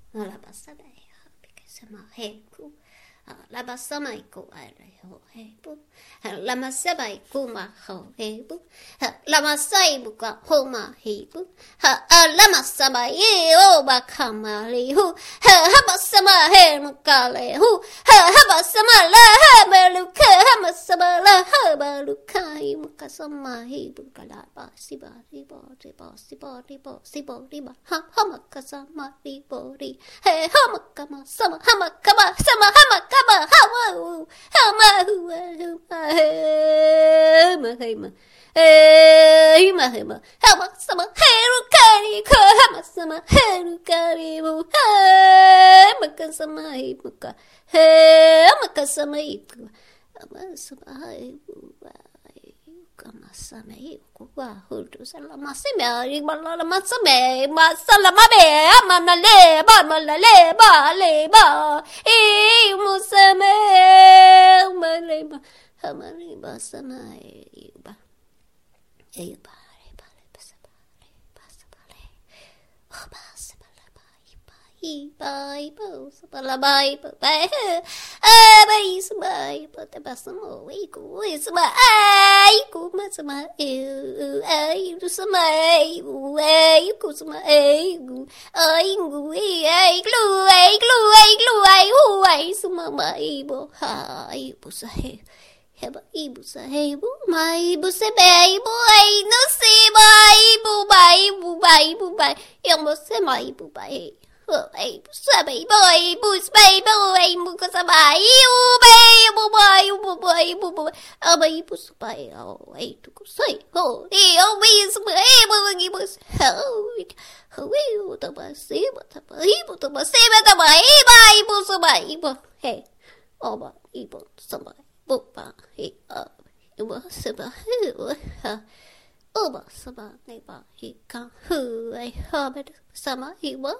Alabasabai, because I'm a heku. Labasamai go hebu. Lamasabai kuma ho hebu. Lamasai buka homa hebu. Lamasabai oba kamali hu. Habasama hermukale hu. Habasama la habaluka. Hamasama la habaluka. Mukasama hebu kalaba siba riba riba siba riba siba riba. Hamakasama riba ri. Hamakama sama hamakama sama hamakama. Hama, sama herukari ko hama sama herukari mu maka sama ibuka maka sama ibu ama sama ibu kama sama ibu wa hudu salama seme malama seme masalama be amana le ba le ba musame malema hamariba sama iba iba Iba, sabalabai, babai, abai, sabai, patabasamo, iku, isma, iku, masama, iku, sama, iku, sama, iku, glue, sumama, ibo, ha, ibu, sahe. Heba ibu sahebu, ma ibu sebe ibu ai no si ba ibu ba yang mo se ma ibu ba ibu sebe ibu sebe ibu ko sa ba ibu ba aba ibu sebe ai tu ko sai ho wi sebe ibu ho ta ba ibu ta ba ibu sebe ibu he oba ibu sebe Bupa, he was about who, over summer, neighbor, he can't who I hobbit summer, he boy,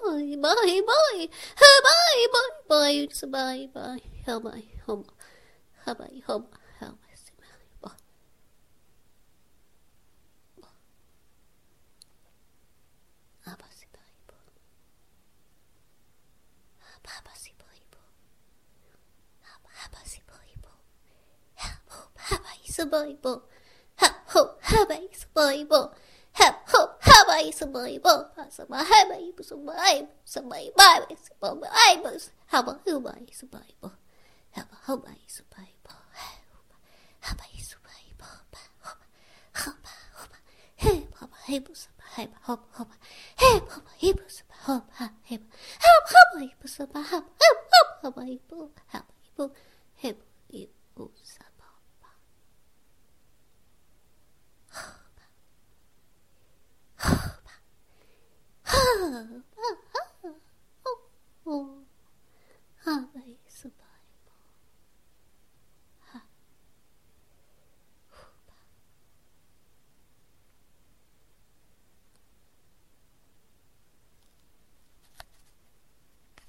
survive by how my home, how my home, how my summer. Survival. Ha ho, habai survival. Ha ho, habai survival. Habai survival. Haba hubai survival. Haba hubai survival. Habai survival. Haba haba. Hey, haba hebus. Haba haba haba. Hey, haba hebus. Haba haba. Haba haba hebus. Haba haba haba.